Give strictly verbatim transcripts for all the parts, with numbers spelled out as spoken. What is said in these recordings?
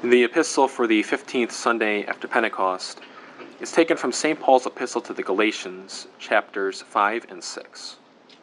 The epistle for the fifteenth Sunday after Pentecost is taken from Saint Paul's epistle to the Galatians, chapters five and six.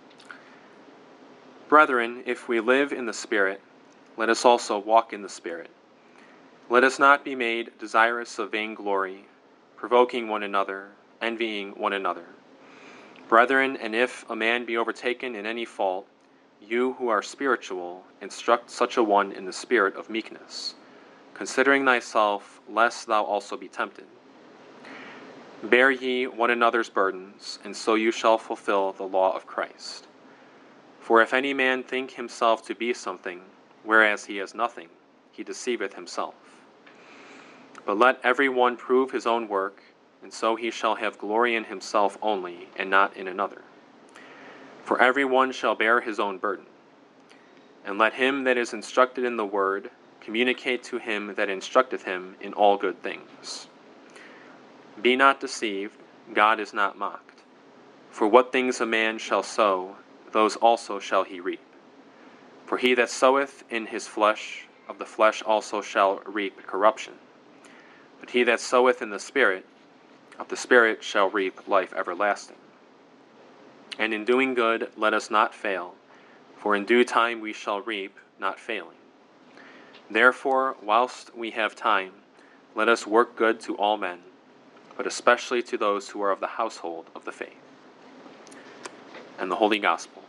Brethren, if we live in the Spirit, let us also walk in the Spirit. Let us not be made desirous of vainglory, provoking one another, envying one another. Brethren, and if a man be overtaken in any fault, you who are spiritual, instruct such a one in the spirit of meekness, considering thyself, lest thou also be tempted. Bear ye one another's burdens, and so you shall fulfill the law of Christ. For if any man think himself to be something, whereas he is nothing, he deceiveth himself. But let every one prove his own work, and so he shall have glory in himself only, and not in another. For every one shall bear his own burden. And let him that is instructed in the word communicate to him that instructeth him in all good things. Be not deceived, God is not mocked. For what things a man shall sow, those also shall he reap. For he that soweth in his flesh, of the flesh also shall reap corruption. But he that soweth in the Spirit, of the Spirit shall reap life everlasting. And in doing good let us not fail, for in due time we shall reap, not failing. Therefore, whilst we have time, let us work good to all men, but especially to those who are of the household of the faith. And the Holy Gospel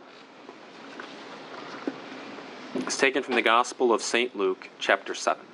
is taken from the Gospel of Saint Luke, chapter seven.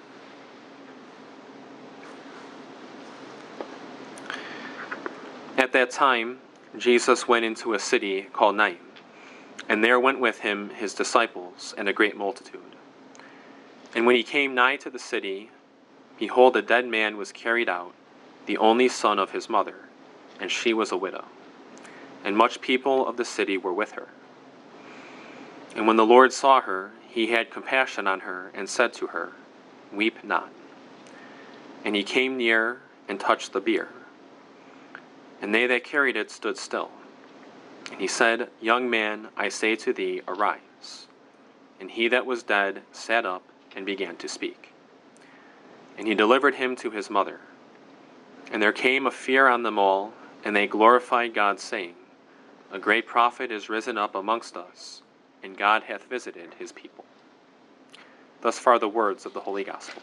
At that time, Jesus went into a city called Nain, and there went with him his disciples and a great multitude. And when he came nigh to the city, behold, a dead man was carried out, the only son of his mother, and she was a widow. And much people of the city were with her. And when the Lord saw her, he had compassion on her, and said to her, Weep not. And he came near and touched the bier. And they that carried it stood still. And he said, Young man, I say to thee, arise. And he that was dead sat up, and began to speak. And he delivered him to his mother. And there came a fear on them all, and they glorified God, saying, A great prophet is risen up amongst us, and God hath visited his people. Thus far the words of the Holy Gospel.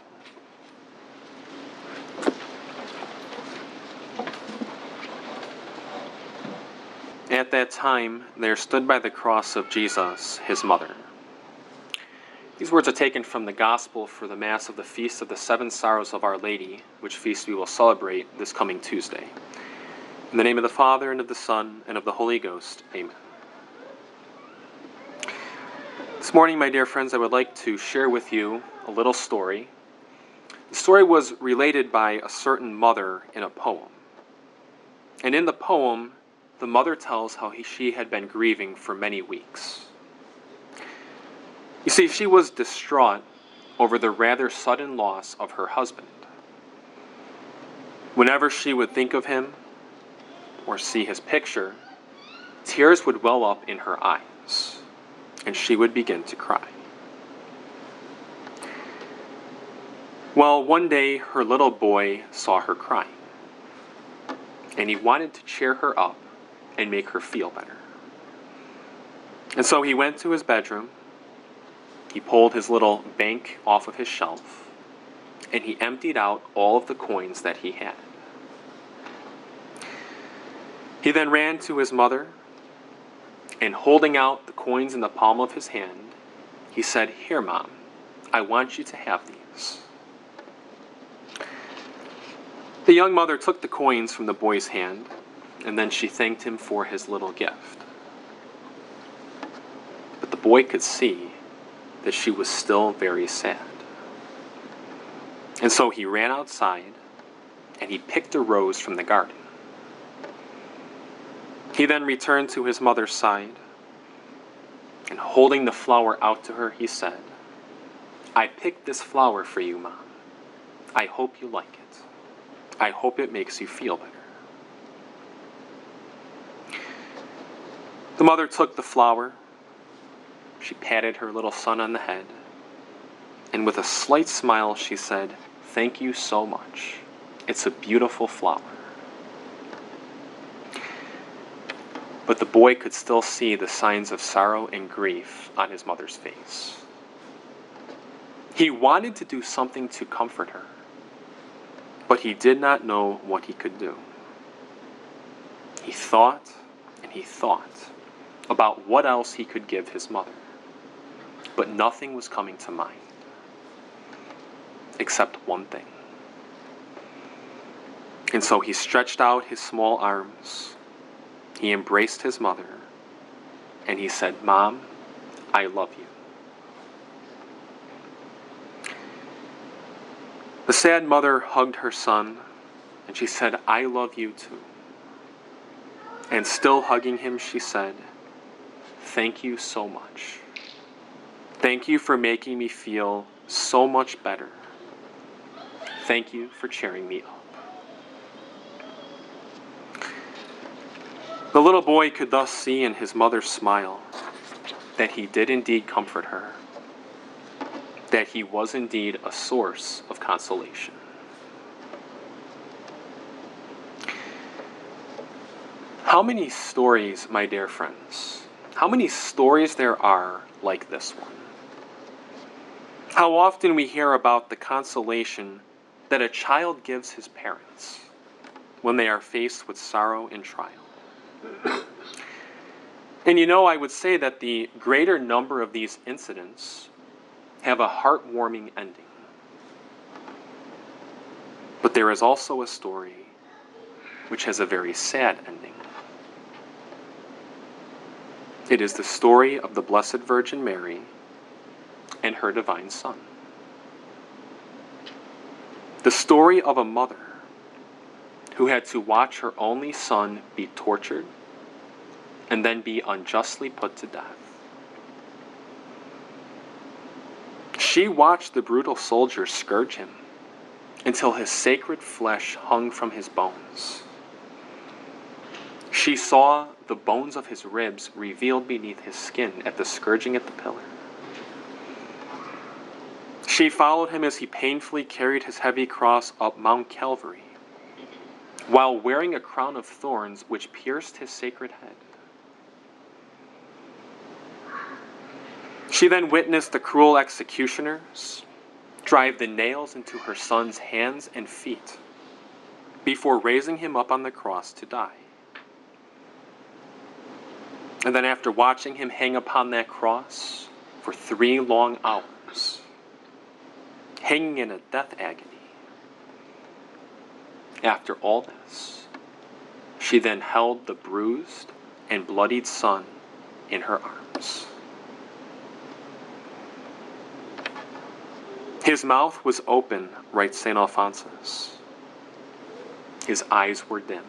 At that time there stood by the cross of Jesus his mother. These words are taken from the Gospel for the Mass of the Feast of the Seven Sorrows of Our Lady, which feast we will celebrate this coming Tuesday. In the name of the Father, and of the Son, and of the Holy Ghost. Amen. This morning, my dear friends, I would like to share with you a little story. The story was related by a certain mother in a poem. And in the poem, the mother tells how he, she had been grieving for many weeks. You see, she was distraught over the rather sudden loss of her husband. Whenever she would think of him or see his picture, tears would well up in her eyes, and she would begin to cry. Well, one day her little boy saw her crying, and he wanted to cheer her up and make her feel better. And so he went to his bedroom, he pulled his little bank off of his shelf, and he emptied out all of the coins that he had. He then ran to his mother, and holding out the coins in the palm of his hand, he said, Here, Mom, I want you to have these. The young mother took the coins from the boy's hand, and then she thanked him for his little gift. But the boy could see that she was still very sad. And so he ran outside, and he picked a rose from the garden. He then returned to his mother's side, and holding the flower out to her, he said, I picked this flower for you, Mom. I hope you like it. I hope it makes you feel better. The mother took the flower, she patted her little son on the head, and with a slight smile she said, thank you so much. It's a beautiful flower. But the boy could still see the signs of sorrow and grief on his mother's face. He wanted to do something to comfort her, but he did not know what he could do. He thought and he thought about what else he could give his mother, but nothing was coming to mind except one thing. And so he stretched out his small arms, he embraced his mother, and he said, "Mom, I love you." The sad mother hugged her son, and she said, "I love you too." And still hugging him, she said, "Thank you so much. Thank you for making me feel so much better. Thank you for cheering me up." The little boy could thus see in his mother's smile that he did indeed comfort her, that he was indeed a source of consolation. How many stories, my dear friends, how many stories there are like this one? How often we hear about the consolation that a child gives his parents when they are faced with sorrow and trial. And you know, I would say that the greater number of these incidents have a heartwarming ending. But there is also a story which has a very sad ending. It is the story of the Blessed Virgin Mary and her divine Son. The story of a mother who had to watch her only son be tortured and then be unjustly put to death. She watched the brutal soldiers scourge him until his sacred flesh hung from his bones. She saw the bones of his ribs revealed beneath his skin at the scourging at the pillar. She followed him as he painfully carried his heavy cross up Mount Calvary, while wearing a crown of thorns which pierced his sacred head. She then witnessed the cruel executioners drive the nails into her son's hands and feet before raising him up on the cross to die. And then after watching him hang upon that cross for three long hours, hanging in a death agony, after all this, she then held the bruised and bloodied son in her arms. His mouth was open, writes Saint Alphonsus. His eyes were dim.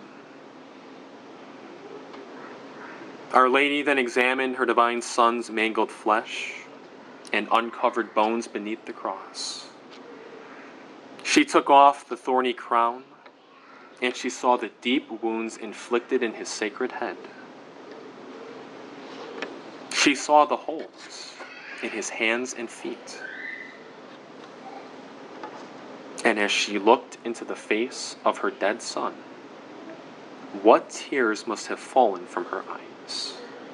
Our Lady then examined her divine Son's mangled flesh and uncovered bones beneath the cross. She took off the thorny crown, and she saw the deep wounds inflicted in his sacred head. She saw the holes in his hands and feet. And as she looked into the face of her dead son, what tears must have fallen from her eyes?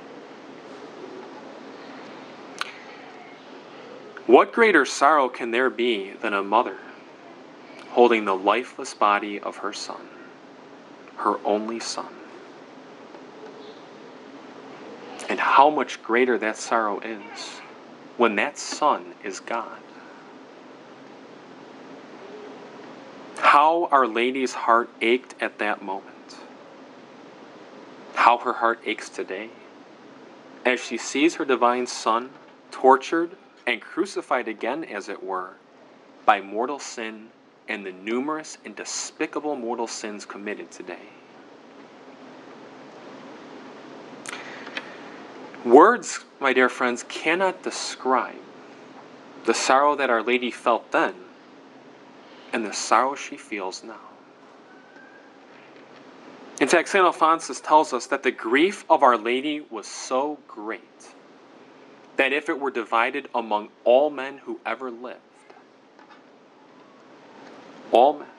What greater sorrow can there be than a mother holding the lifeless body of her son, her only son? And how much greater that sorrow is when that son is God. How Our Lady's heart ached at that moment. How her heart aches today as she sees her divine Son tortured and crucified again, as it were, by mortal sin and the numerous and despicable mortal sins committed today. Words, my dear friends, cannot describe the sorrow that Our Lady felt then and the sorrow she feels now. In fact, Saint Alphonsus tells us that the grief of Our Lady was so great that if it were divided among all men who ever lived, all men,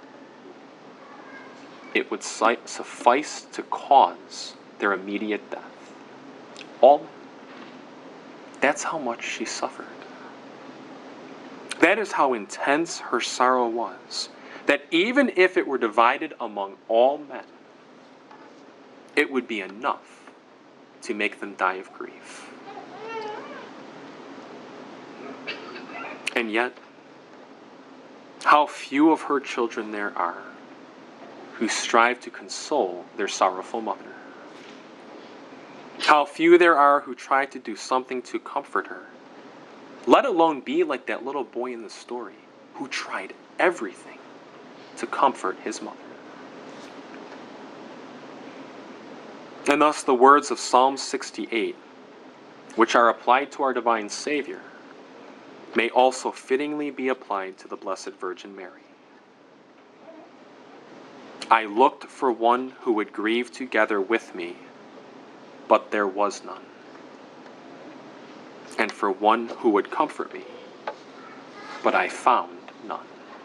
it would suffice to cause their immediate death. All men. That's how much she suffered. That is how intense her sorrow was, that even if it were divided among all men, it would be enough to make them die of grief. And yet, how few of her children there are who strive to console their sorrowful mother. How few there are who try to do something to comfort her, let alone be like that little boy in the story who tried everything to comfort his mother. And thus the words of Psalm sixty-eight, which are applied to our divine Savior, may also fittingly be applied to the Blessed Virgin Mary. I looked for one who would grieve together with me, but there was none, and for one who would comfort me, but I found none.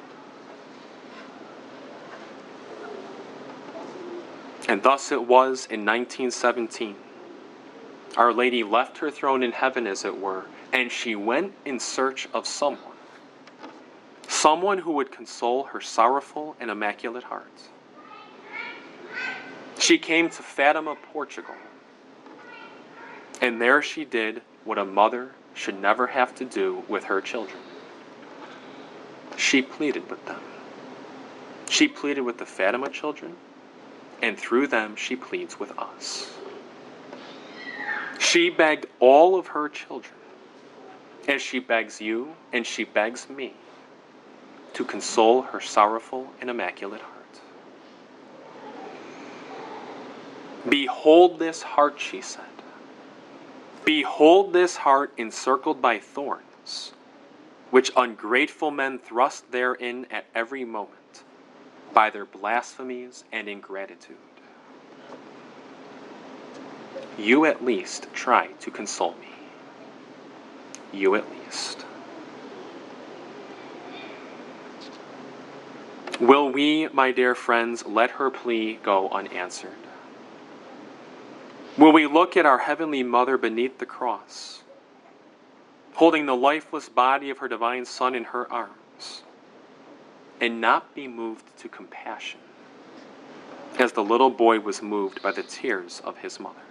And thus it was in nineteen seventeen. Our Lady left her throne in heaven, as it were, and she went in search of someone, someone who would console her sorrowful and immaculate heart. She came to Fatima, Portugal, and there she did what a mother should never have to do with her children. She pleaded with them. She pleaded with the Fatima children, and through them she pleads with us. She begged all of her children, as she begs you and she begs me, to console her sorrowful and immaculate heart. Behold this heart, she said. Behold this heart encircled by thorns, which ungrateful men thrust therein at every moment by their blasphemies and ingratitude. You at least try to console me. You at least. Will we, my dear friends, let her plea go unanswered? Will we look at our Heavenly Mother beneath the cross, holding the lifeless body of her divine Son in her arms, and not be moved to compassion, as the little boy was moved by the tears of his mother?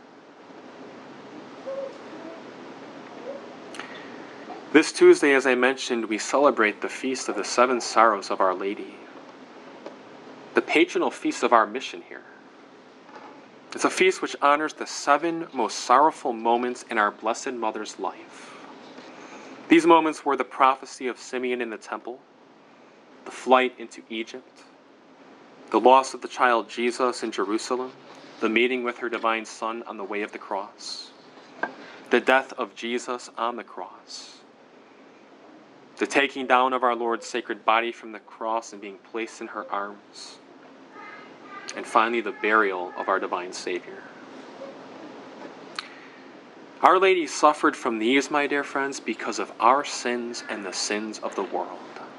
This Tuesday, as I mentioned, we celebrate the Feast of the Seven Sorrows of Our Lady, the patronal feast of our mission here. It's a feast which honors the seven most sorrowful moments in our Blessed Mother's life. These moments were the prophecy of Simeon in the temple, the flight into Egypt, the loss of the child Jesus in Jerusalem, the meeting with her divine Son on the way of the cross, the death of Jesus on the cross, the taking down of our Lord's sacred body from the cross and being placed in her arms, and finally the burial of our divine Savior. Our Lady suffered from these, my dear friends, because of our sins and the sins of the world.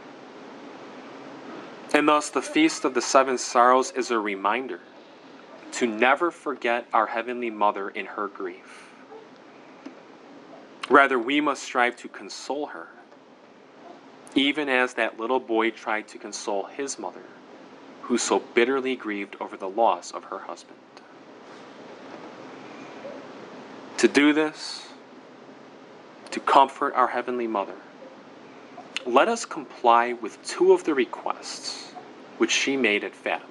And thus the Feast of the Seven Sorrows is a reminder to never forget our Heavenly Mother in her grief. Rather, we must strive to console her, even as that little boy tried to console his mother, who so bitterly grieved over the loss of her husband. To do this, to comfort our Heavenly Mother, let us comply with two of the requests which she made at Fatima.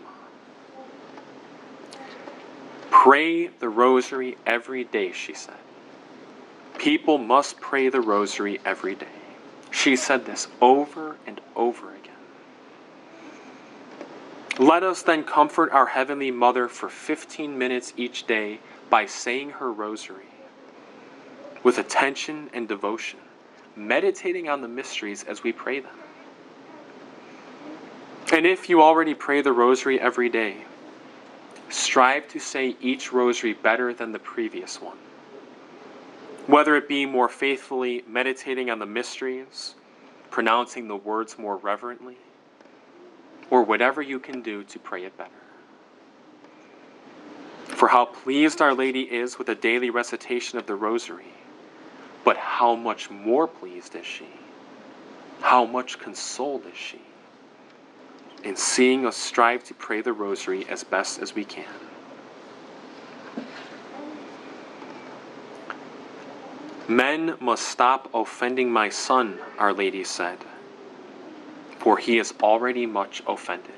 Pray the rosary every day, she said. People must pray the rosary every day. She said this over and over again. Let us then comfort our Heavenly Mother for fifteen minutes each day by saying her rosary with attention and devotion, meditating on the mysteries as we pray them. And if you already pray the rosary every day, strive to say each rosary better than the previous one, whether it be more faithfully meditating on the mysteries, pronouncing the words more reverently, or whatever you can do to pray it better. For how pleased Our Lady is with a daily recitation of the Rosary, but how much more pleased is she, how much consoled is she, in seeing us strive to pray the Rosary as best as we can. Men must stop offending my son, Our Lady said, for he is already much offended.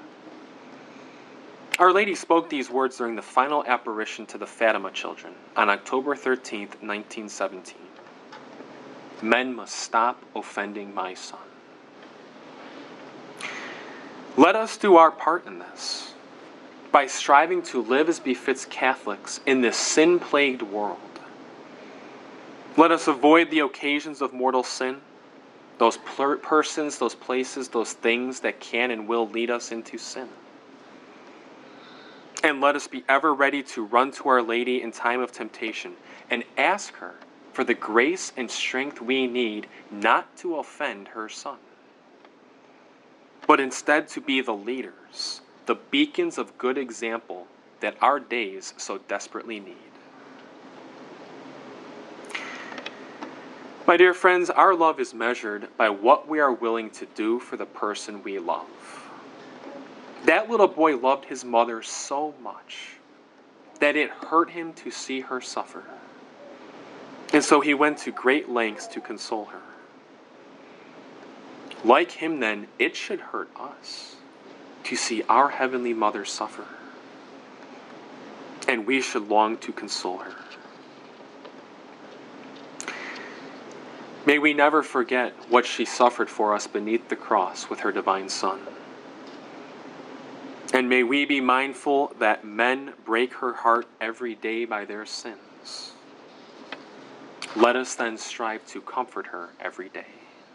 Our Lady spoke these words during the final apparition to the Fatima children on October thirteenth, nineteen seventeen. Men must stop offending my son. Let us do our part in this by striving to live as befits Catholics in this sin-plagued world. Let us avoid the occasions of mortal sin, those per- persons, those places, those things that can and will lead us into sin. And let us be ever ready to run to Our Lady in time of temptation and ask her for the grace and strength we need not to offend her Son, but instead to be the leaders, the beacons of good example that our days so desperately need. My dear friends, our love is measured by what we are willing to do for the person we love. That little boy loved his mother so much that it hurt him to see her suffer. And so he went to great lengths to console her. Like him then, it should hurt us to see our Heavenly Mother suffer. And we should long to console her. May we never forget what she suffered for us beneath the cross with her divine Son. And may we be mindful that men break her heart every day by their sins. Let us then strive to comfort her every day.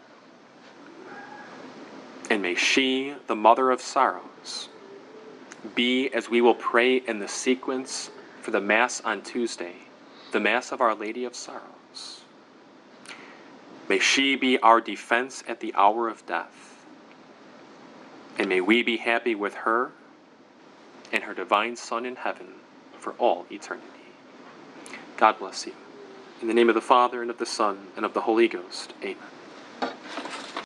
And may she, the Mother of Sorrows, be, as we will pray in the sequence for the Mass on Tuesday, the Mass of Our Lady of Sorrows. May she be our defense at the hour of death. And may we be happy with her and her divine Son in heaven for all eternity. God bless you. In the name of the Father, and of the Son, and of the Holy Ghost. Amen.